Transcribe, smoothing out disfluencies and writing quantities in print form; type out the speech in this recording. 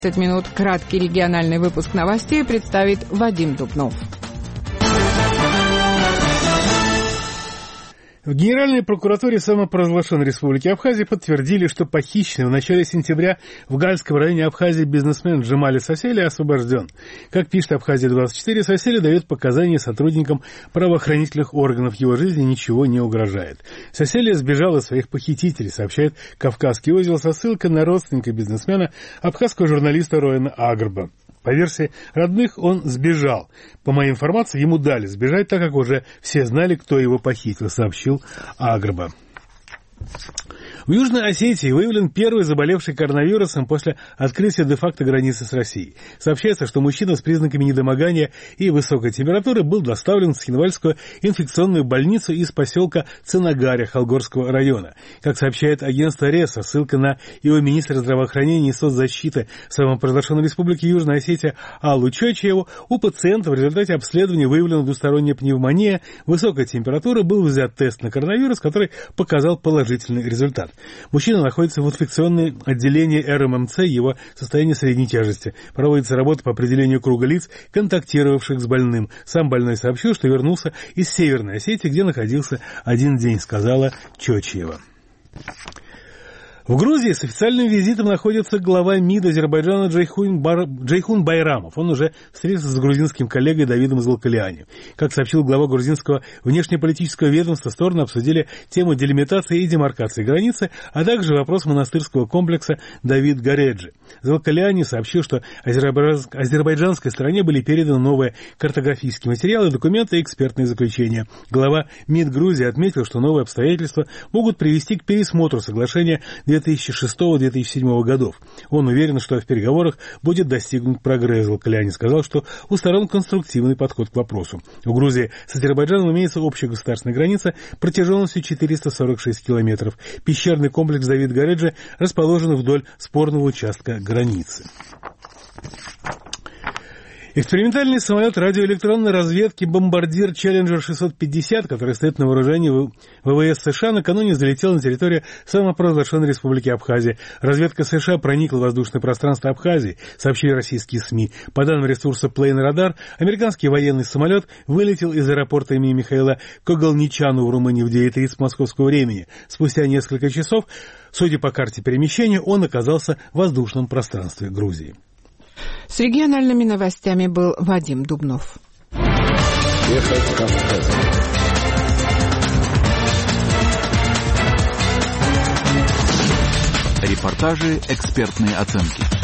минут. Краткий региональный выпуск новостей представит Вадим Дубнов. В Генеральной прокуратуре самопровозглашенной Республики Абхазия подтвердили, что похищенный в начале сентября в Гальском районе Абхазии бизнесмен Джемали Сосели освобожден. Как пишет Абхазия-24, Сосели дает показания сотрудникам правоохранительных органов. Его жизни ничего не угрожает. Сосели сбежал от своих похитителей, сообщает «Кавказский узел» со ссылкой на родственника бизнесмена, абхазского журналиста Рояна Агрба. По версии родных, он сбежал. По моей информации, ему дали сбежать, так как уже все знали, кто его похитил, сообщил Агрба. В Южной Осетии выявлен первый заболевший коронавирусом после открытия де-факто границы с Россией. Сообщается, что мужчина с признаками недомогания и высокой температуры был доставлен в Цхинвальскую инфекционную больницу из поселка Ценагаря Холгорского района. Как сообщает агентство РЕС, ссылка на его министра здравоохранения и соцзащиты самопровозглашенной Республики Южная Осетия Аллу Чойчиеву, у пациента в результате обследования выявлена двусторонняя пневмония, высокая температура, был взят тест на коронавирус, который показал положительный результат. Мужчина находится в инфекционном отделении РММЦ, его состояние средней тяжести. Проводится работа по определению круга лиц, контактировавших с больным. Сам больной сообщил, что вернулся из Северной Осетии, где находился один день, сказала Чойчиева. В Грузии с официальным визитом находится глава МИД Азербайджана Джейхун Байрамов. Он уже встретился с грузинским коллегой Давидом Залкалиани. Как сообщил глава грузинского внешнеполитического ведомства, стороны обсудили тему делимитации и демаркации границы, а также вопрос монастырского комплекса Давид Гареджи. Залкалиани сообщил, что азербайджанской стороне были переданы новые картографические материалы, документы и экспертные заключения. Глава МИД Грузии отметил, что новые обстоятельства могут привести к пересмотру соглашения 2006-2007 годов. Он уверен, что в переговорах будет достигнут прогресс. Залкалиани сказал, что у сторон конструктивный подход к вопросу. У Грузии с Азербайджаном имеется общая государственная граница протяженностью 446 километров. Пещерный комплекс Давид Гареджи расположен вдоль спорного участка границы. Экспериментальный самолет радиоэлектронной разведки «Бомбардир Челленджер 650», который стоит на вооружении ВВС США, накануне залетел на территорию самопровозглашенной Республики Абхазия. Разведка США проникла в воздушное пространство Абхазии, сообщили российские СМИ. По данным ресурса Plane Radar, американский военный самолет вылетел из аэропорта имени Михаила Когалничану в Румынии в 9:30 московского времени. Спустя несколько часов, судя по карте перемещения, он оказался в воздушном пространстве Грузии. С региональными новостями был Вадим Дубнов. Репортажи, экспертные оценки.